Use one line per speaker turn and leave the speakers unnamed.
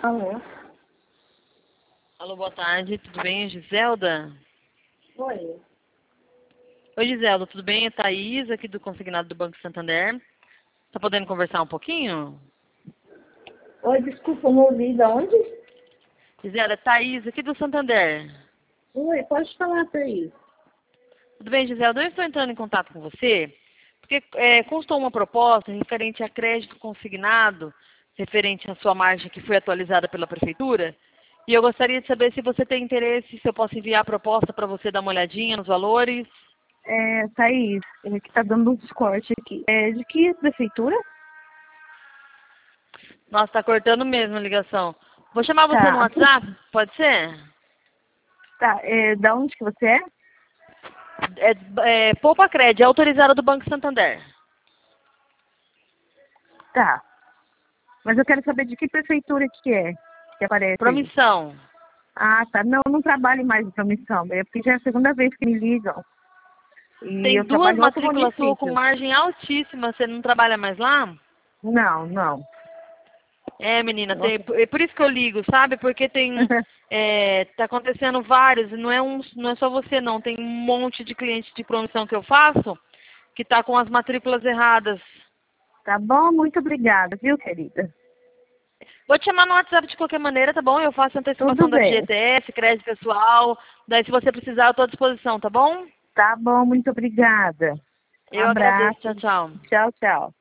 Alô?
Alô, boa tarde, tudo bem, Giselda?
Oi.
Oi, Giselda, tudo bem? É Thaís, aqui do Consignado do Banco Santander. Tá podendo conversar um pouquinho?
Oi, desculpa, não ouvi de onde?
Giselda, é Thaís, aqui do Santander.
Oi, pode falar, Thaís.
Tudo bem, Giselda? Eu estou entrando em contato com você porque constou uma proposta referente a crédito consignado, referente à sua margem que foi atualizada pela Prefeitura. E eu gostaria de saber se você tem interesse, se eu posso enviar a proposta para você dar uma olhadinha nos valores.
Thaís, que tá dando uns cortes aqui. De que prefeitura?
Nossa, tá cortando mesmo a ligação. Vou chamar você no
Tá.
WhatsApp, pode ser?
Tá, da onde que você é?
Poupa Cred, é autorizada do Banco Santander.
Tá. Mas eu quero saber de que prefeitura que é que aparece aí.
Promissão.
Ah, tá. Não, não trabalho mais em promissão. É porque já é a segunda vez que me ligam. E
Tem
eu
duas
trabalho em outro
matrículas suas com
município.
margem altíssima, você não trabalha mais lá?
Não, não.
É, menina,
Nossa.
é por isso que eu ligo, sabe? Porque tá acontecendo vários, não é só você não, tem um monte de cliente de promissão que eu faço que tá com as matrículas erradas.
Tá bom? Muito obrigada, viu, querida?
Vou te chamar no WhatsApp de qualquer maneira, tá bom? Eu faço
Tudo
antecipação da
bem.
FGTS, crédito pessoal, daí se você precisar eu estou à disposição, tá bom?
Tá bom, muito obrigada. Um
Eu agradeço,
abraço.
tchau, tchau.
Tchau, tchau.